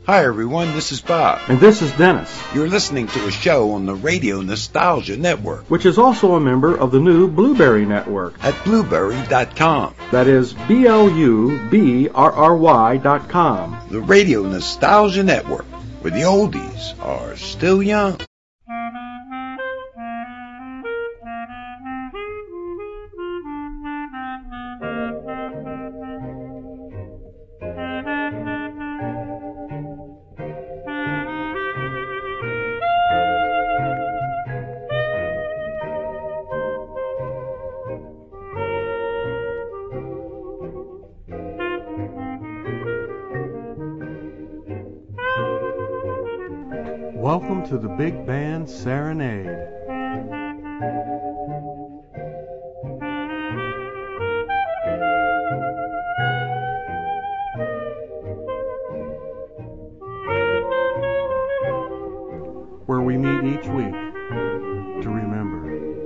Hi everyone, this is Bob. And this is Dennis. You're listening to a show on the Radio Nostalgia Network, which is also a member of the new Blueberry Network at Blueberry.com. That is BLUBRRY.com. The Radio Nostalgia Network, where the oldies are still young. Welcome to the Big Band Serenade. Where we meet each week to remember.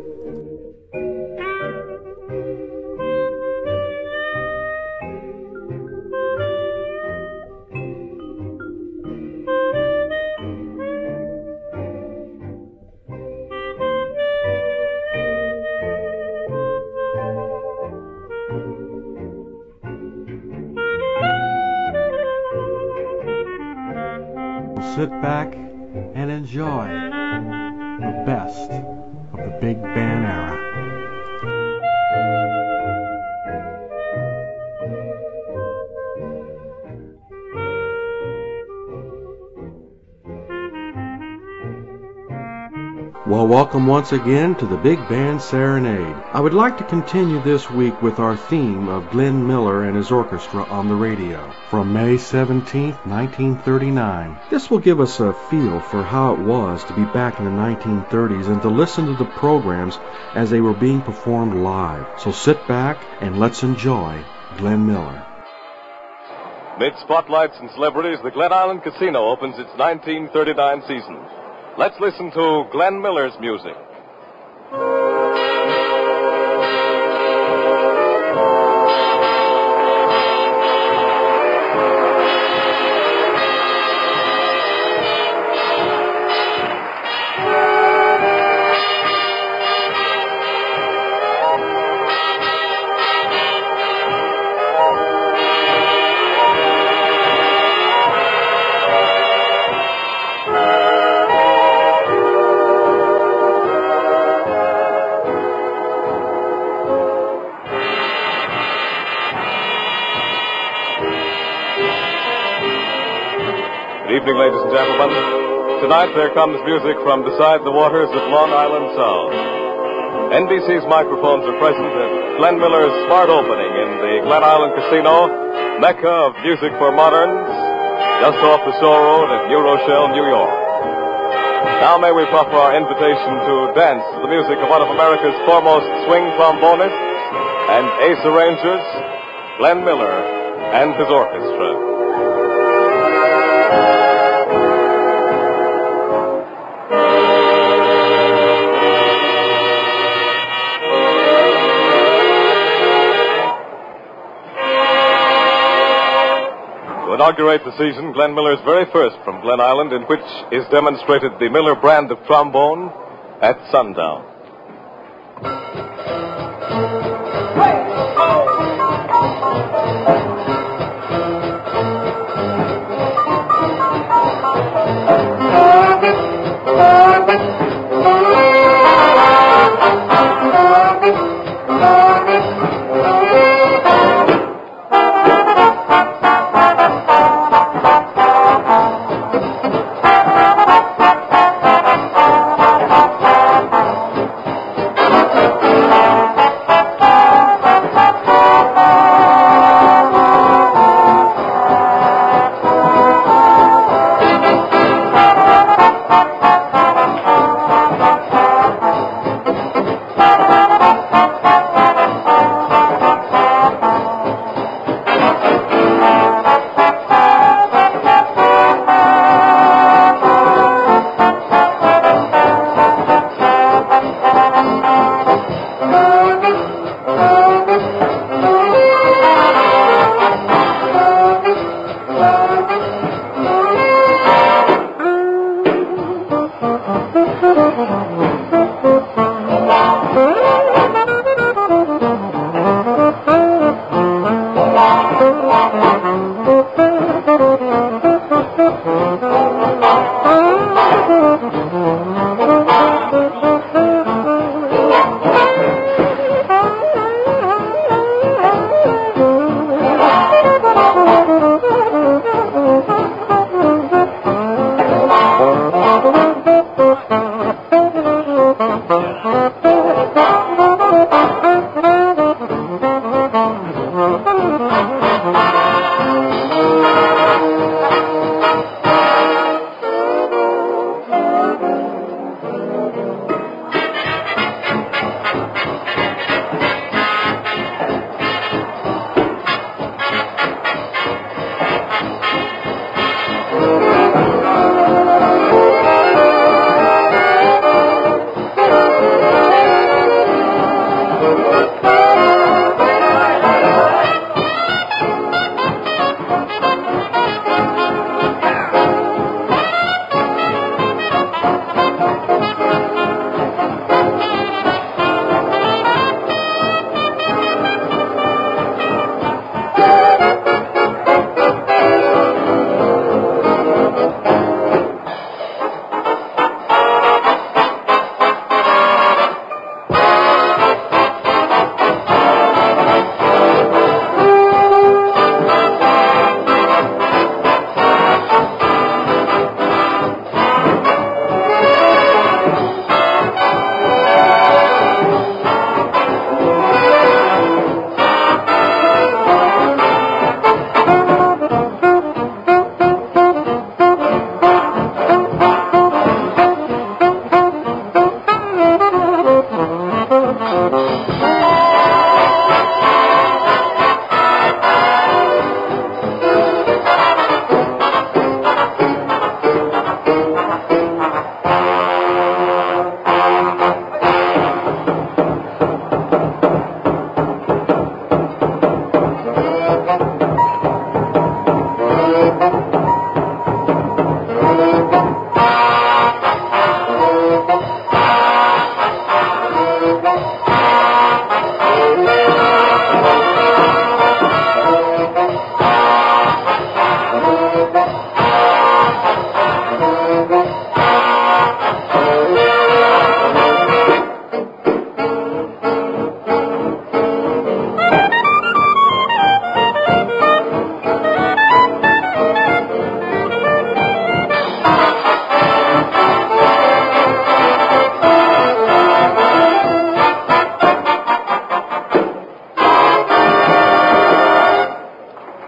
Sit back and enjoy the best of the Big Band era. Well, welcome once again to the Big Band Serenade. I would like to continue this week with our theme of Glenn Miller and his orchestra on the radio from May 17, 1939. This will give us a feel for how it was to be back in the 1930s and to listen to the programs as they were being performed live. So sit back and let's enjoy Glenn Miller. Mid spotlights and celebrities, the Glen Island Casino opens its 1939 season. Let's listen to Glenn Miller's music. Good evening, ladies and gentlemen. Tonight there comes music from beside the waters of Long Island Sound. NBC's microphones are present at Glenn Miller's smart opening in the Glen Island Casino, mecca of music for moderns, just off the Shore Road at New Rochelle, New York. Now may we proffer our invitation to dance to the music of one of America's foremost swing trombonists and ace arrangers, Glenn Miller and his orchestra. To inaugurate the season, Glenn Miller's very first from Glen Island, in which is demonstrated the Miller brand of trombone at sundown.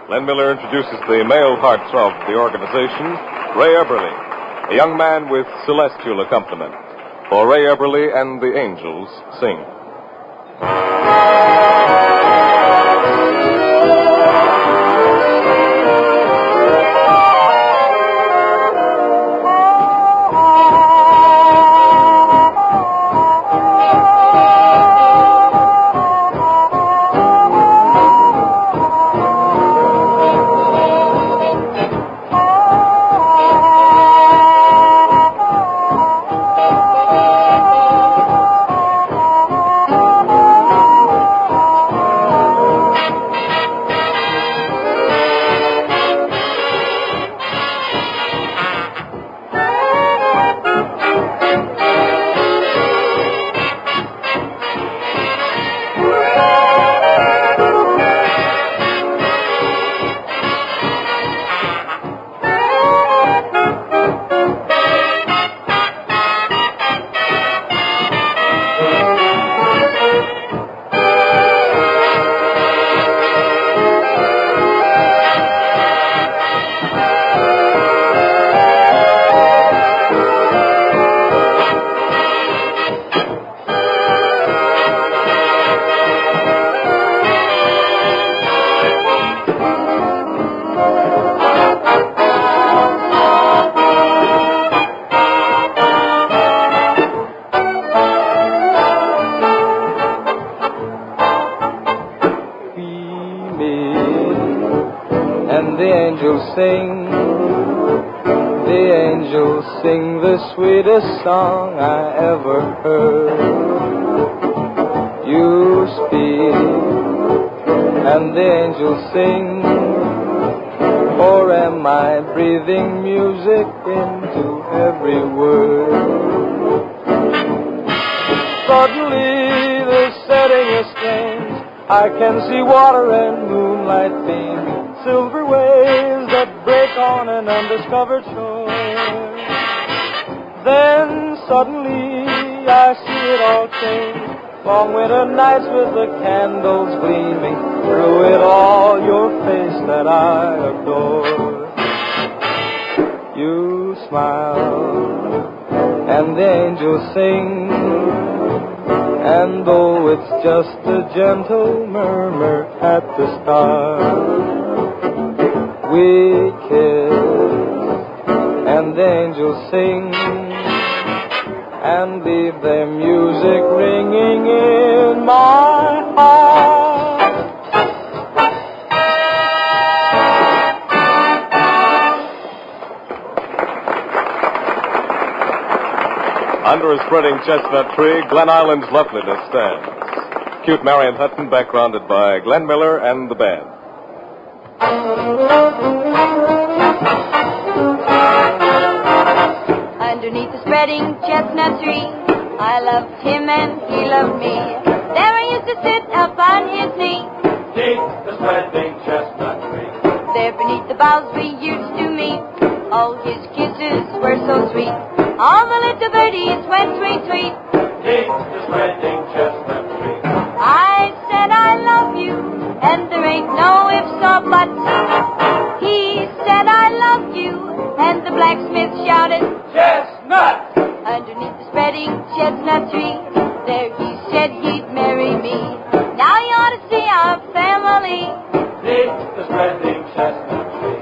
Glenn Miller introduces the male hearts of the organization, Ray Eberly, a young man with celestial accompaniment. For Ray Eberly and the Angels sing. And the angels sing, the angels sing the sweetest song I ever heard. You speak, and the angels sing, or am I breathing music into every word? Suddenly the setting is strange, I can see water and moonlight beam, silver waves that break on an undiscovered shore. Then suddenly I see it all change, long winter nights with the candles gleaming, through it all your face that I adore. You smile, and the angels sing, and though it's just a gentle murmur at the start, we kiss, and the angels sing, and leave their music ringing in my heart. Under a spreading chestnut tree, Glen Island's loveliness stands. Cute Marion Hutton, backgrounded by Glenn Miller and the band. Underneath the spreading chestnut tree, I loved him and he loved me. There I used to sit up on his knee. Beneath the spreading chestnut tree, There beneath the boughs we used to meet. All his kisses were so sweet. All the little birdies went tweet, tweet. beneath the spreading chestnut tree, I said I love you, and there ain't no ifs or buts. He said I love you, and the blacksmith shouted, chestnut! underneath the spreading chestnut tree, there he said he'd marry me. Now you ought to see our family. Beneath the spreading chestnut tree.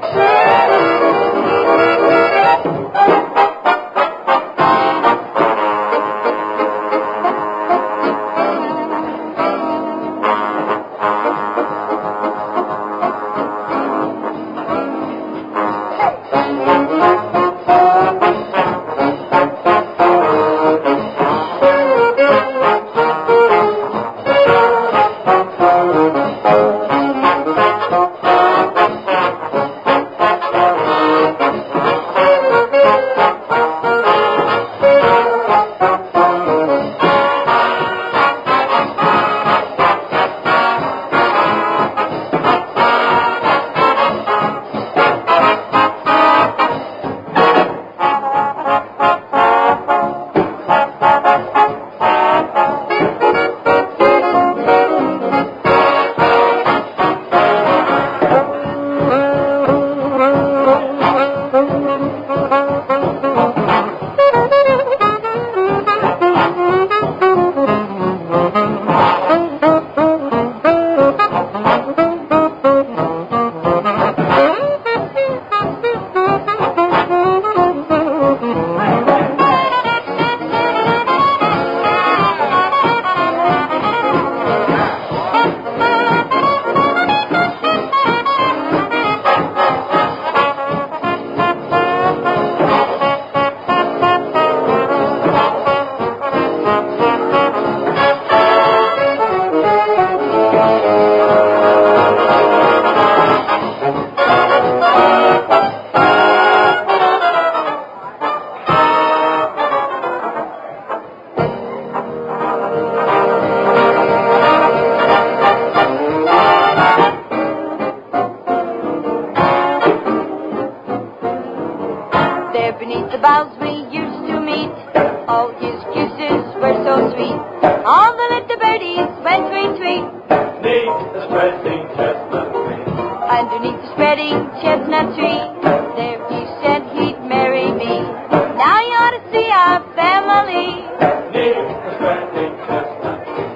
beneath the boughs we used to meet. All his kisses were so sweet. All the little birdies went tweet, tweet. Beneath the spreading chestnut tree. Underneath the spreading chestnut tree, there he said he'd marry me. Now you ought to see our family. Beneath the spreading chestnut tree.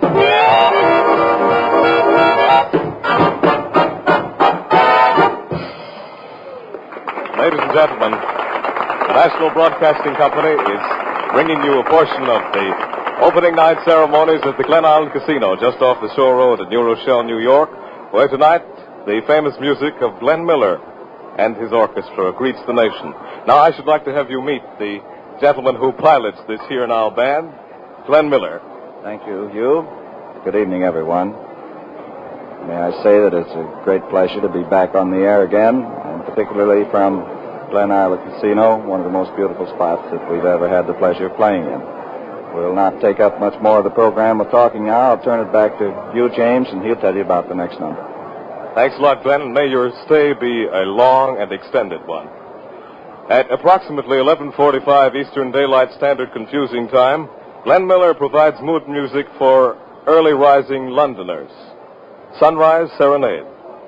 Ladies and gentlemen, the National Broadcasting Company is bringing you a portion of the opening night ceremonies at the Glen Island Casino just off the Shore Road at New Rochelle, New York, where tonight the famous music of Glenn Miller and his orchestra greets the nation. Now I should like to have you meet the gentleman who pilots this Here Now band, Glenn Miller. Thank you, Hugh. Good evening, everyone. May I say that it's a great pleasure to be back on the air again, and particularly from Glen Island Casino, one of the most beautiful spots that we've ever had the pleasure of playing in. We'll not take up much more of the program with talking now. I'll turn it back to Hugh James, and he'll tell you about the next number. Thanks a lot, Glenn, and may your stay be a long and extended one. At approximately 11:45 Eastern Daylight Standard Confusing Time, Glenn Miller provides mood music for early rising Londoners. Sunrise Serenade.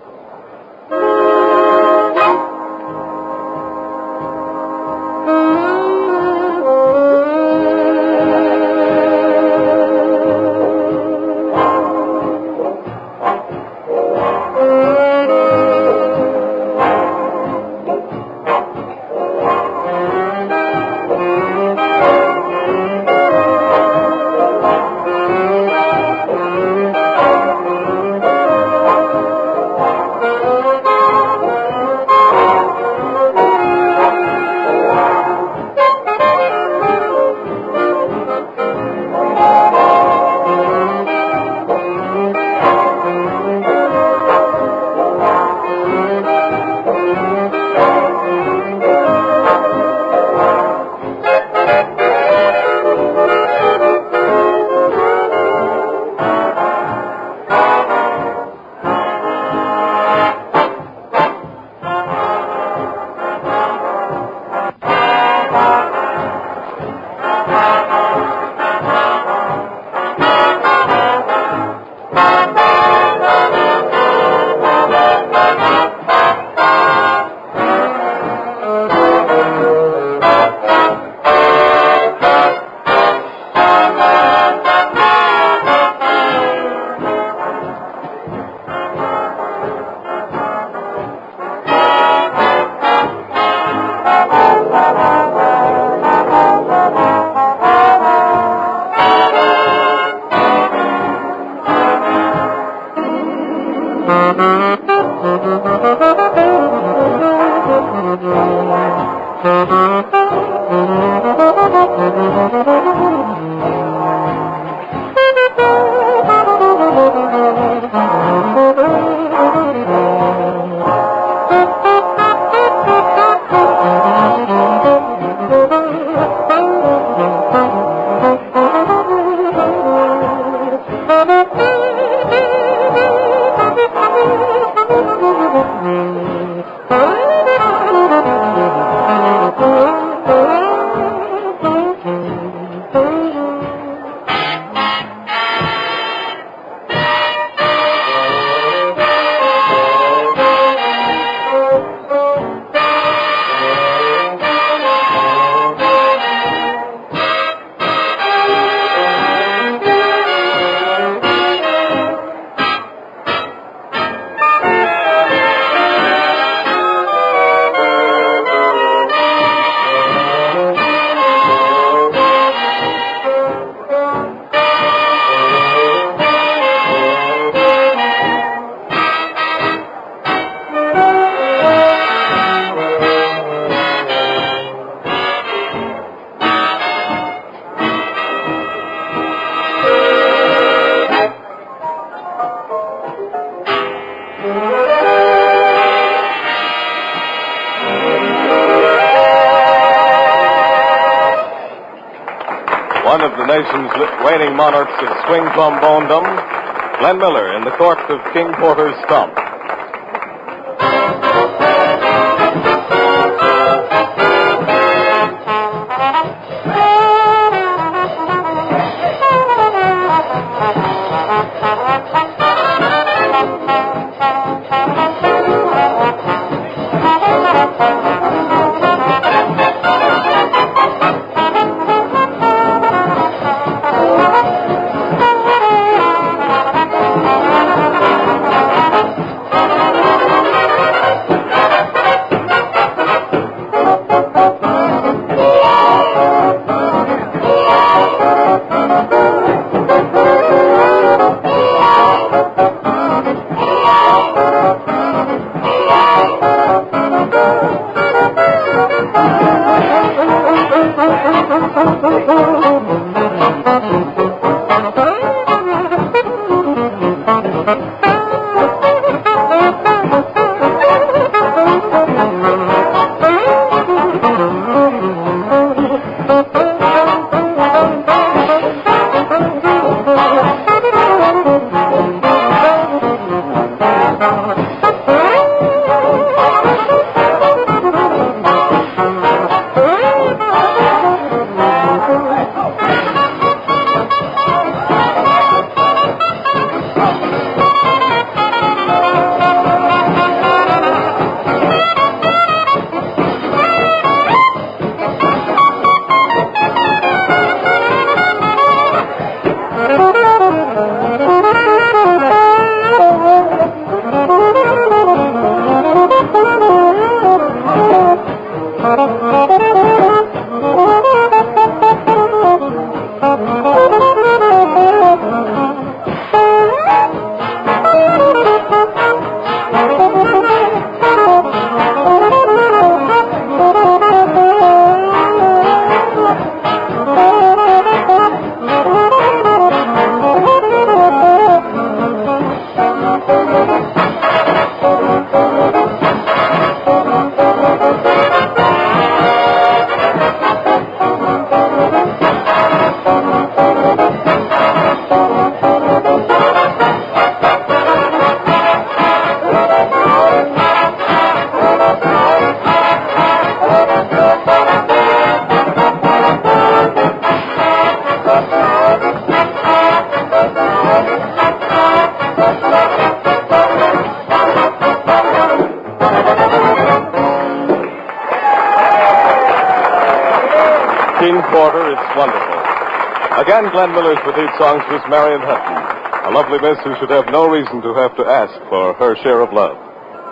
One of the nation's reigning monarchs of swing trombone-dom, Glenn Miller in the court of King Porter's Stump. quarter, it's wonderful. Again, Glenn Miller's lead songs was Marion Hutton, a lovely miss who should have no reason to have to ask for her share of love.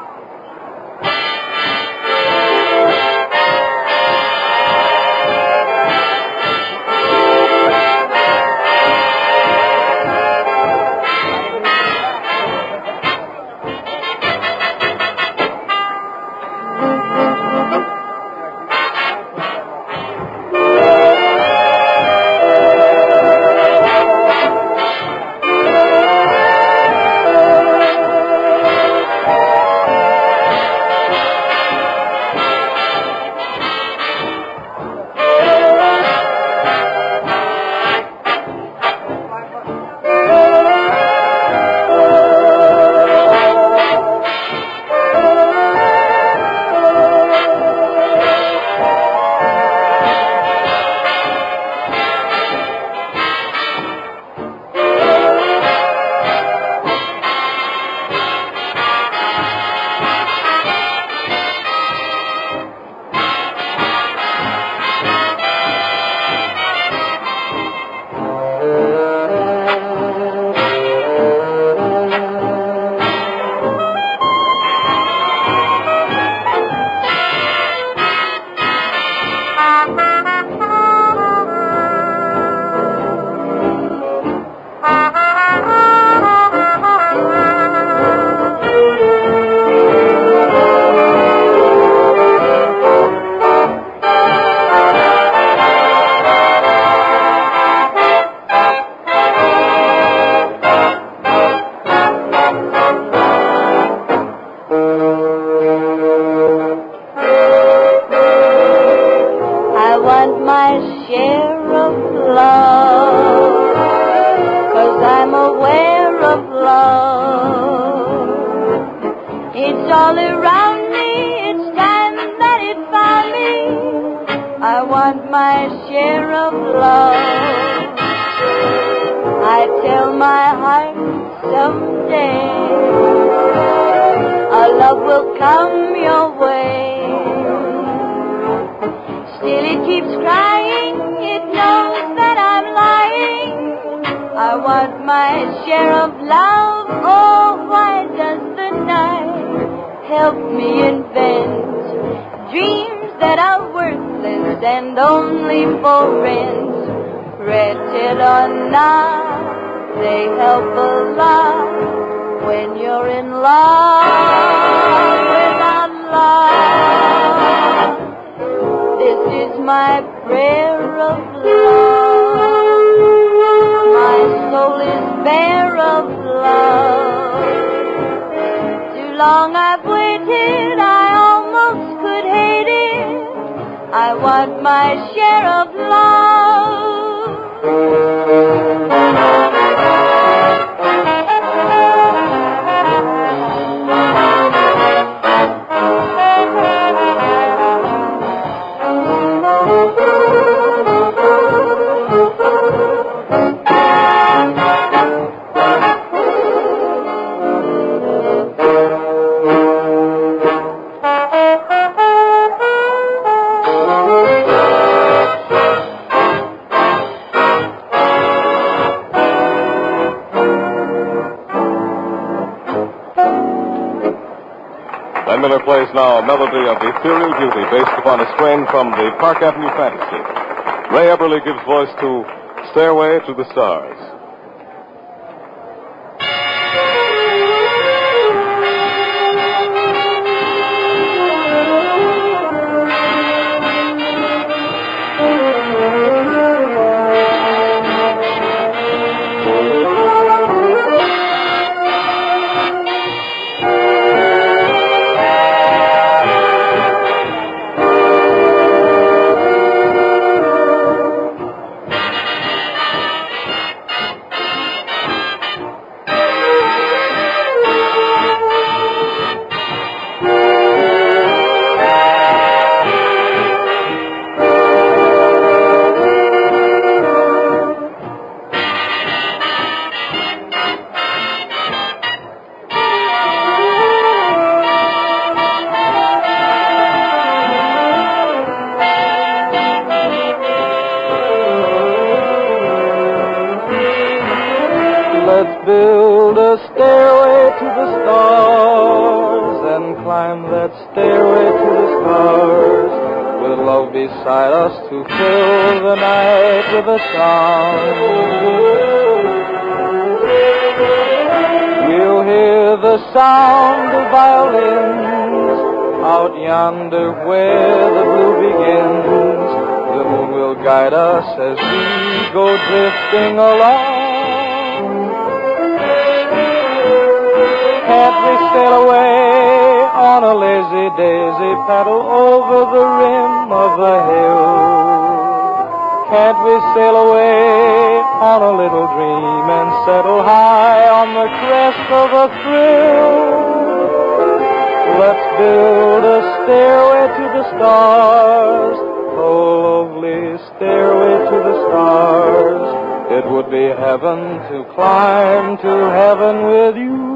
Glenn Miller plays now a melody of Ethereal Beauty based upon a strain from the Park Avenue Fantasy. Ray Eberly gives voice to Stairway to the Stars. stairway to the stars, with love beside us to fill the night with a sound. We'll hear the sound of violins out yonder where the blue begins. The moon will guide us as we go drifting along. Can't we sail away on a lazy daisy, paddle over the rim of the hill? Can't we sail away on a little dream and settle high on the crest of a thrill? Let's build a stairway to the stars, oh lovely stairway to the stars. It would be heaven to climb to heaven with you.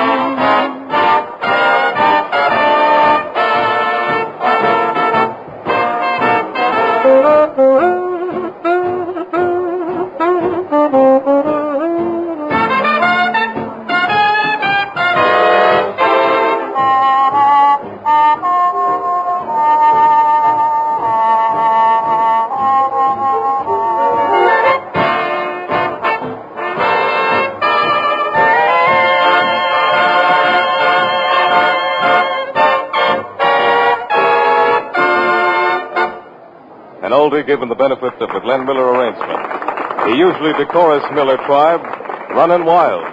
An oldie given the benefit of the Glenn Miller arrangement. The usually decorous Miller tribe, runnin' wild.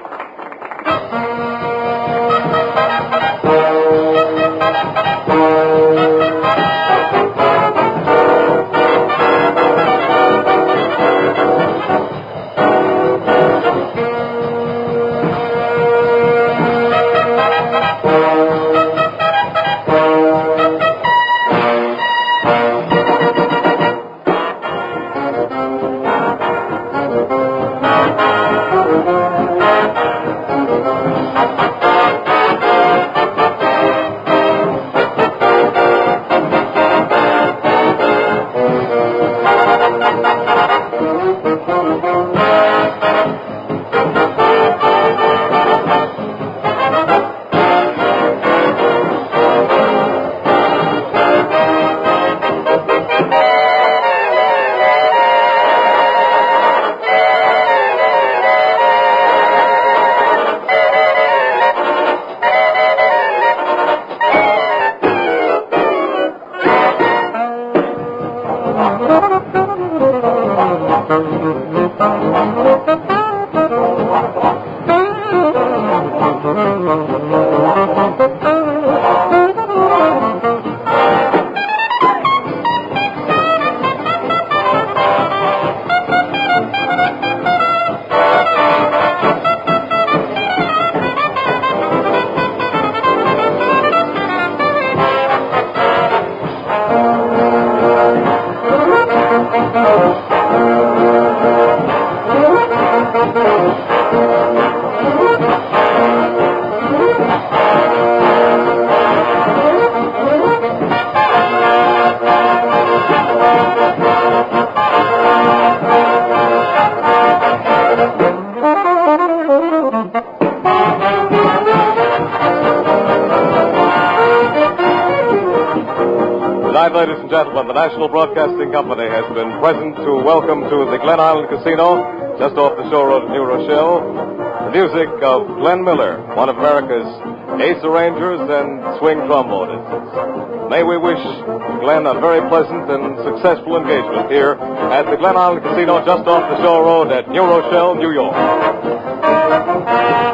Tonight, ladies and gentlemen, the National Broadcasting Company has been present to welcome to the Glen Island Casino, just off the shore road of New Rochelle, the music of Glenn Miller, one of America's ace arrangers and swing trombonists. May we wish Glenn a very pleasant and successful engagement here at the Glen Island Casino, just off the shore road at New Rochelle, New York.